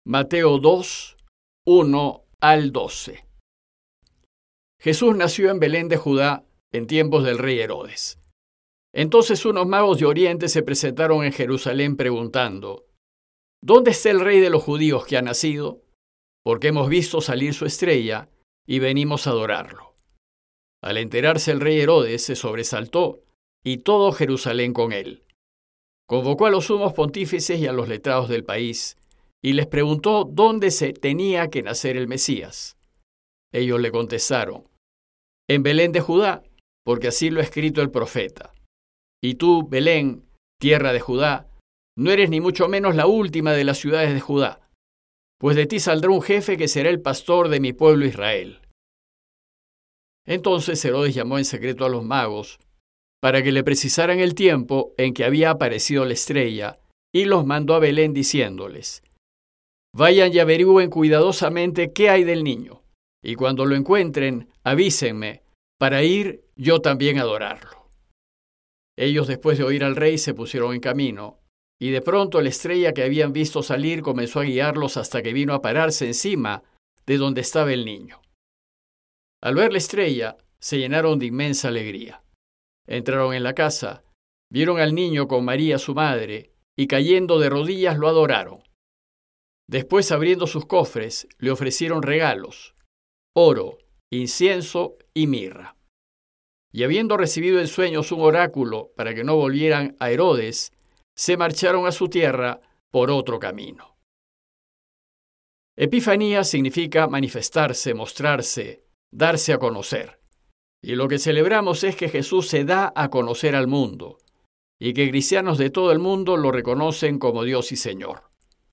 Mateo 2, 1 al 12. Jesús nació en Belén de Judá en tiempos del rey Herodes. Entonces unos magos de Oriente se presentaron en Jerusalén preguntando: ¿Dónde está el rey de los judíos que ha nacido? Porque hemos visto salir su estrella y venimos a adorarlo. Al enterarse el rey Herodes se sobresaltó y todo Jerusalén con él. Convocó a los sumos pontífices y a los letrados del país y les preguntó dónde se tenía que nacer el Mesías. Ellos le contestaron: en Belén de Judá, porque así lo ha escrito el profeta. Y tú, Belén, tierra de Judá, no eres ni mucho menos la última de las ciudades de Judá, pues de ti saldrá un jefe que será el pastor de mi pueblo Israel. Entonces Herodes llamó en secreto a los magos para que le precisaran el tiempo en que había aparecido la estrella, y los mandó a Belén diciéndoles: vayan y averigüen cuidadosamente qué hay del niño, y cuando lo encuentren, avísenme, para ir yo también a adorarlo. Ellos, después de oír al rey, se pusieron en camino, y de pronto la estrella que habían visto salir comenzó a guiarlos hasta que vino a pararse encima de donde estaba el niño. Al ver la estrella, se llenaron de inmensa alegría. Entraron en la casa, vieron al niño con María su madre, y cayendo de rodillas lo adoraron. Después, abriendo sus cofres, le ofrecieron regalos: oro, incienso y mirra. Y habiendo recibido en sueños un oráculo para que no volvieran a Herodes, se marcharon a su tierra por otro camino. Epifanía significa manifestarse, mostrarse, darse a conocer. Y lo que celebramos es que Jesús se da a conocer al mundo, y que cristianos de todo el mundo lo reconocen como Dios y Señor.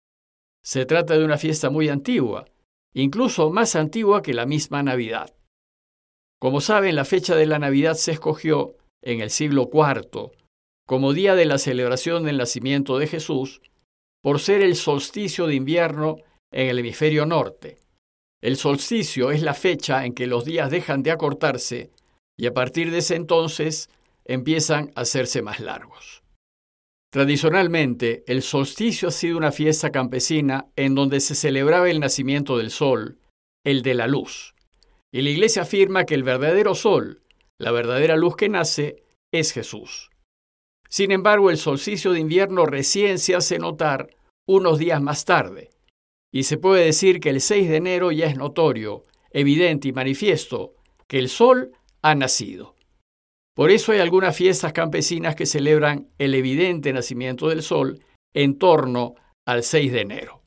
Se trata de una fiesta muy antigua, incluso más antigua que la misma Navidad. Como saben, la fecha de la Navidad se escogió en el siglo IV como día de la celebración del nacimiento de Jesús, por ser el solsticio de invierno en el hemisferio norte. El solsticio es la fecha en que los días dejan de acortarse y a partir de ese entonces empiezan a hacerse más largos. Tradicionalmente, el solsticio ha sido una fiesta campesina en donde se celebraba el nacimiento del sol, el de la luz. Y la Iglesia afirma que el verdadero sol, la verdadera luz que nace, es Jesús. Sin embargo, el solsticio de invierno recién se hace notar unos días más tarde, y se puede decir que el 6 de enero ya es notorio, evidente y manifiesto que el sol ha nacido. Por eso hay algunas fiestas campesinas que celebran el evidente nacimiento del sol en torno al 6 de enero.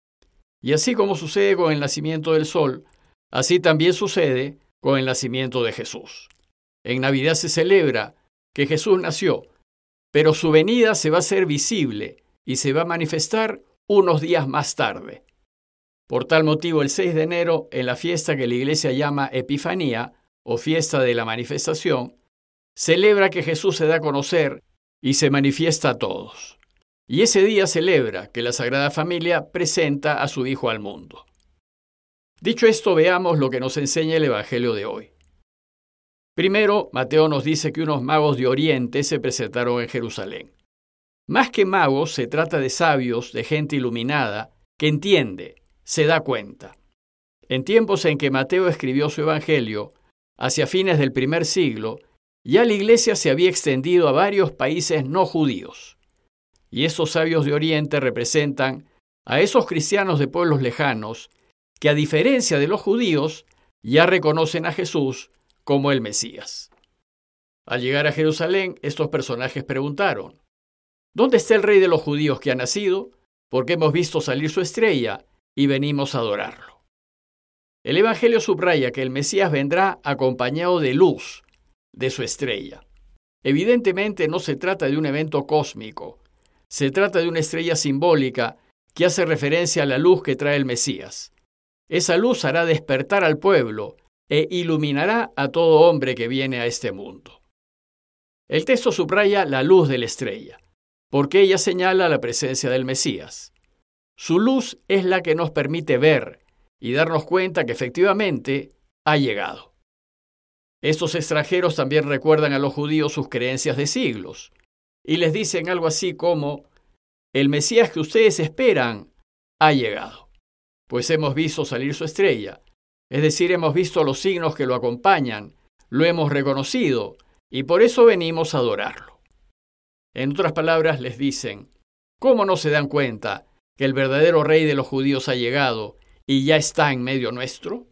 Y así como sucede con el nacimiento del sol, así también sucede con el nacimiento de Jesús. En Navidad se celebra que Jesús nació, pero su venida se va a hacer visible y se va a manifestar unos días más tarde. Por tal motivo, el 6 de enero, en la fiesta que la Iglesia llama Epifanía, o fiesta de la manifestación, celebra que Jesús se da a conocer y se manifiesta a todos. Y ese día celebra que la Sagrada Familia presenta a su Hijo al mundo. Dicho esto, veamos lo que nos enseña el Evangelio de hoy. Primero, Mateo nos dice que unos magos de Oriente se presentaron en Jerusalén. Más que magos, se trata de sabios, de gente iluminada, que entiende, se da cuenta. En tiempos en que Mateo escribió su Evangelio, hacia fines del primer siglo, ya la Iglesia se había extendido a varios países no judíos. Y estos sabios de Oriente representan a esos cristianos de pueblos lejanos que, a diferencia de los judíos, ya reconocen a Jesús como el Mesías. Al llegar a Jerusalén, estos personajes preguntaron: ¿dónde está el rey de los judíos que ha nacido? Porque hemos visto salir su estrella y venimos a adorarlo. El Evangelio subraya que el Mesías vendrá acompañado de luz, de su estrella. Evidentemente no se trata de un evento cósmico, se trata de una estrella simbólica que hace referencia a la luz que trae el Mesías. Esa luz hará despertar al pueblo e iluminará a todo hombre que viene a este mundo. El texto subraya la luz de la estrella, porque ella señala la presencia del Mesías. Su luz es la que nos permite ver y darnos cuenta que efectivamente ha llegado. Estos extranjeros también recuerdan a los judíos sus creencias de siglos y les dicen algo así como: el Mesías que ustedes esperan ha llegado. pues hemos visto salir su estrella, es decir, hemos visto los signos que lo acompañan, lo hemos reconocido, y por eso venimos a adorarlo. En otras palabras, les dicen, ¿cómo no se dan cuenta que el verdadero rey de los judíos ha llegado y ya está en medio nuestro?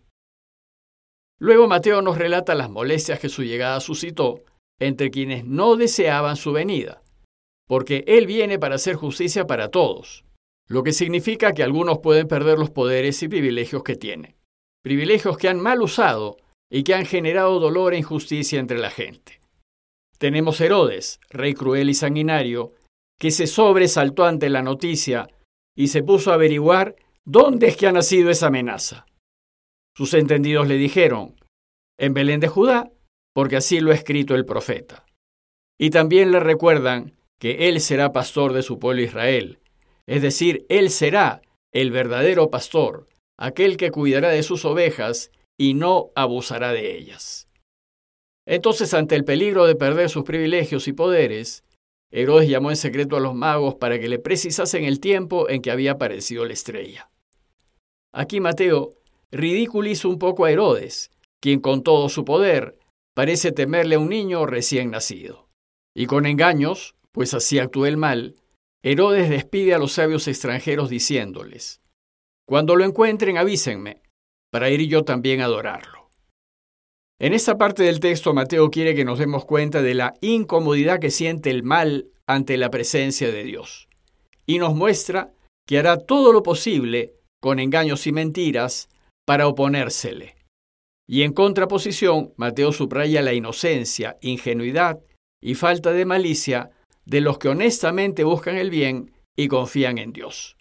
Luego Mateo nos relata las molestias que su llegada suscitó entre quienes no deseaban su venida, porque Él viene para hacer justicia para todos, lo que significa que algunos pueden perder los poderes y privilegios que tienen, privilegios que han mal usado y que han generado dolor e injusticia entre la gente. Tenemos Herodes, rey cruel y sanguinario, que se sobresaltó ante la noticia y se puso a averiguar dónde es que ha nacido esa amenaza. Sus entendidos le dijeron, en Belén de Judá, porque así lo ha escrito el profeta. Y también le recuerdan que él será pastor de su pueblo Israel, es decir, él será el verdadero pastor, aquel que cuidará de sus ovejas y no abusará de ellas. Entonces, ante el peligro de perder sus privilegios y poderes, Herodes llamó en secreto a los magos para que le precisasen el tiempo en que había aparecido la estrella. Aquí Mateo ridiculiza un poco a Herodes, quien con todo su poder parece temerle a un niño recién nacido. Y con engaños, pues así actúa el mal, Herodes despide a los sabios extranjeros diciéndoles, cuando lo encuentren avísenme, para ir yo también a adorarlo. En esta parte del texto, Mateo quiere que nos demos cuenta de la incomodidad que siente el mal ante la presencia de Dios, y nos muestra que hará todo lo posible, con engaños y mentiras, para oponérsele. Y en contraposición, Mateo subraya la inocencia, ingenuidad y falta de malicia de los que honestamente buscan el bien y confían en Dios.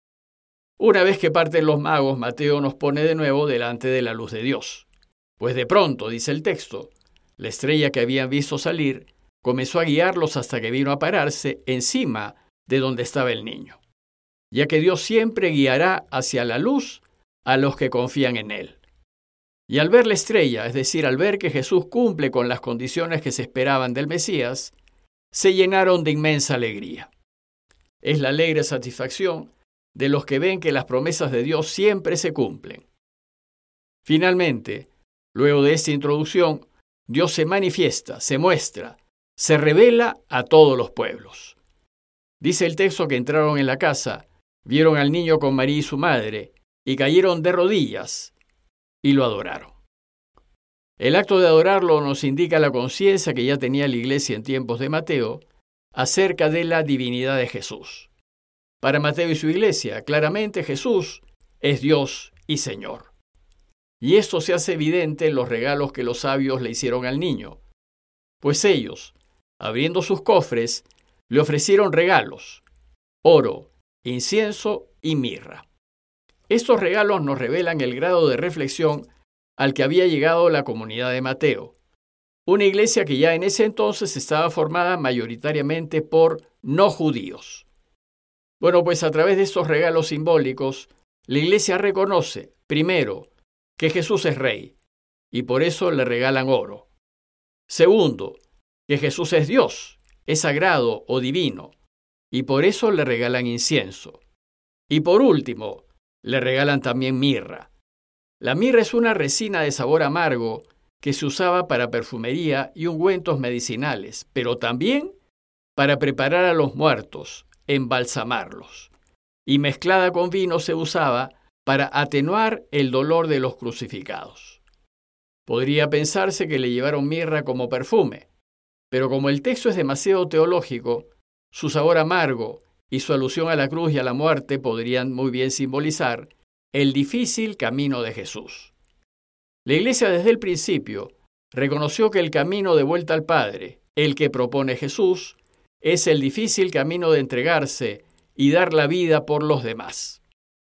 Una vez que parten los magos, Mateo nos pone de nuevo delante de la luz de Dios. Pues de pronto, dice el texto, la estrella que habían visto salir comenzó a guiarlos hasta que vino a pararse encima de donde estaba el niño, ya que Dios siempre guiará hacia la luz a los que confían en Él. Y al ver la estrella, es decir, al ver que Jesús cumple con las condiciones que se esperaban del Mesías, se llenaron de inmensa alegría. Es la alegre satisfacción de los que ven que las promesas de Dios siempre se cumplen. Finalmente, luego de esta introducción, Dios se manifiesta, se muestra, se revela a todos los pueblos. Dice el texto que entraron en la casa, vieron al niño con María y su madre, y cayeron de rodillas, y lo adoraron. El acto de adorarlo nos indica la conciencia que ya tenía la iglesia en tiempos de Mateo acerca de la divinidad de Jesús. Para Mateo y su iglesia, claramente Jesús es Dios y Señor. Y esto se hace evidente en los regalos que los sabios le hicieron al niño, pues ellos, abriendo sus cofres, le ofrecieron regalos, oro, incienso y mirra. Estos regalos nos revelan el grado de reflexión al que había llegado la comunidad de Mateo, una iglesia que ya en ese entonces estaba formada mayoritariamente por no judíos. Bueno, pues a través de estos regalos simbólicos, la iglesia reconoce, primero, que Jesús es rey, y por eso le regalan oro. Segundo, que Jesús es Dios, es sagrado o divino, y por eso le regalan incienso. Y por último, le regalan también mirra. La mirra es una resina de sabor amargo que se usaba para perfumería y ungüentos medicinales, pero también para preparar a los muertos, embalsamarlos. Y mezclada con vino se usaba para atenuar el dolor de los crucificados. Podría pensarse que le llevaron mirra como perfume, pero como el texto es demasiado teológico, su sabor amargo y su alusión a la cruz y a la muerte podrían muy bien simbolizar el difícil camino de Jesús. La Iglesia desde el principio reconoció que el camino de vuelta al Padre, el que propone Jesús, es el difícil camino de entregarse y dar la vida por los demás.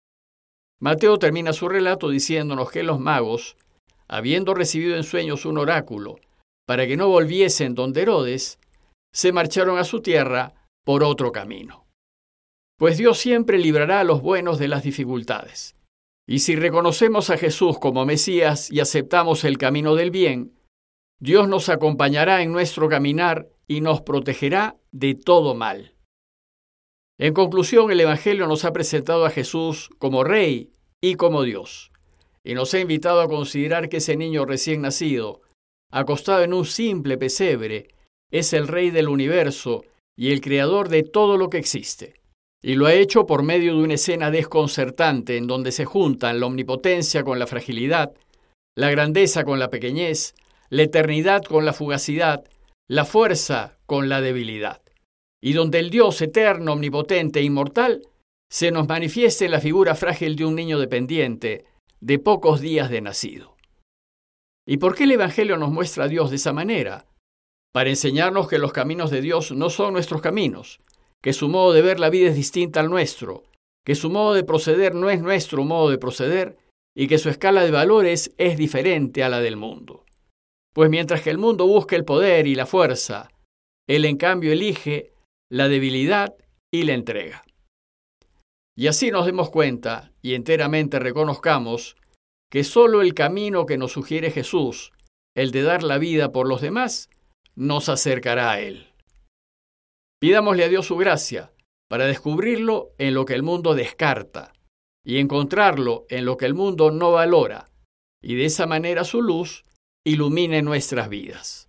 Mateo termina su relato diciéndonos que los magos, habiendo recibido en sueños un oráculo para que no volviesen donde Herodes, se marcharon a su tierra por otro camino. Pues Dios siempre librará a los buenos de las dificultades. Y si reconocemos a Jesús como Mesías y aceptamos el camino del bien, Dios nos acompañará en nuestro caminar y nos protegerá de todo mal. En conclusión, el Evangelio nos ha presentado a Jesús como Rey y como Dios. Y nos ha invitado a considerar que ese niño recién nacido, acostado en un simple pesebre, es el Rey del universo y el creador de todo lo que existe. Y lo ha hecho por medio de una escena desconcertante en donde se juntan la omnipotencia con la fragilidad, la grandeza con la pequeñez, la eternidad con la fugacidad, la fuerza con la debilidad. Y donde el Dios eterno, omnipotente e inmortal se nos manifiesta en la figura frágil de un niño dependiente de pocos días de nacido. ¿Y por qué el Evangelio nos muestra a Dios de esa manera? Para enseñarnos que los caminos de Dios no son nuestros caminos, que su modo de ver la vida es distinta al nuestro, que su modo de proceder no es nuestro modo de proceder y que su escala de valores es diferente a la del mundo. Pues mientras que el mundo busca el poder y la fuerza, él en cambio elige la debilidad y la entrega. Y así nos demos cuenta y enteramente reconozcamos que solo el camino que nos sugiere Jesús, el de dar la vida por los demás, nos acercará a Él. Pidámosle a Dios su gracia para descubrirlo en lo que el mundo descarta y encontrarlo en lo que el mundo no valora, y de esa manera su luz ilumine nuestras vidas.